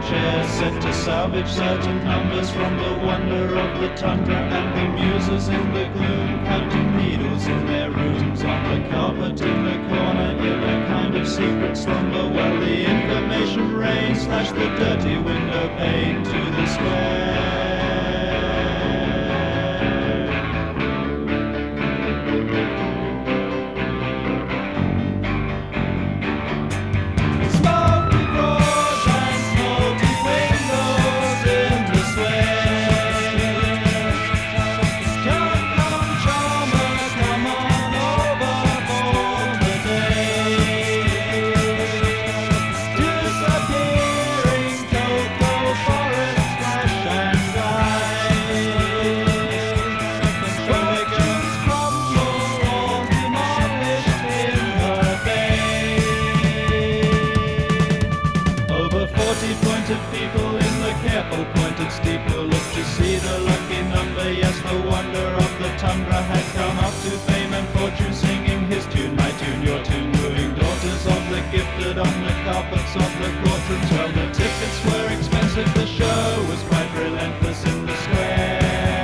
chairs set to salvage certain numbers from the wonder of the tundra, and the muses in the gloom counting needles in their rooms on the carpet in the corner in a kind of secret slumber, while the information rain slashed the dirty window pane to the square. People in the careful pointed steeple looked to see the lucky number. Yes, the wonder of the tundra had come up to fame and fortune, singing his tune, my tune, your tune, wooing daughters of the gifted on the carpets of the courtrooms. Well, the tickets were expensive, the show was quite relentless in the square.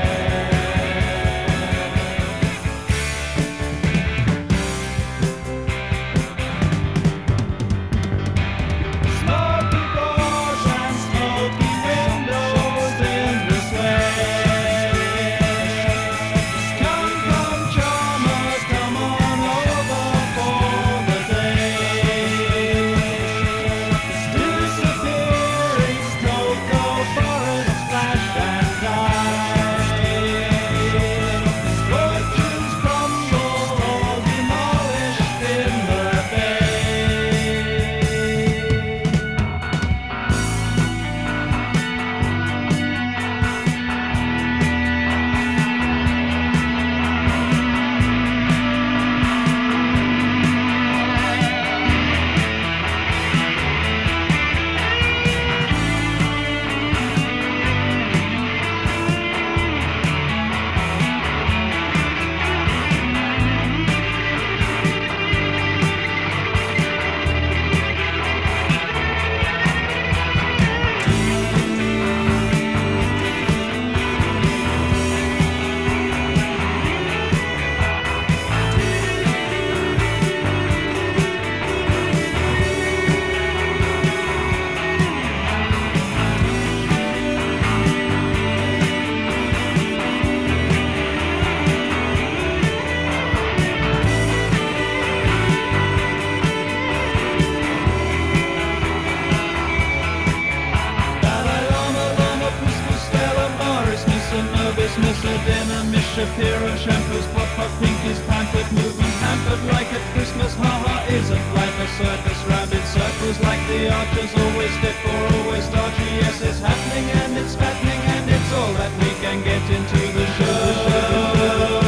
Shapiro, shampoos, pop-pop, pinkies, pampered, movement hampered like at Christmas. Ha-ha, isn't life a circus? Rounded circles like the archers, always stiff or always starchy. Yes, it's happening and it's fattening and it's all that we can get into the show.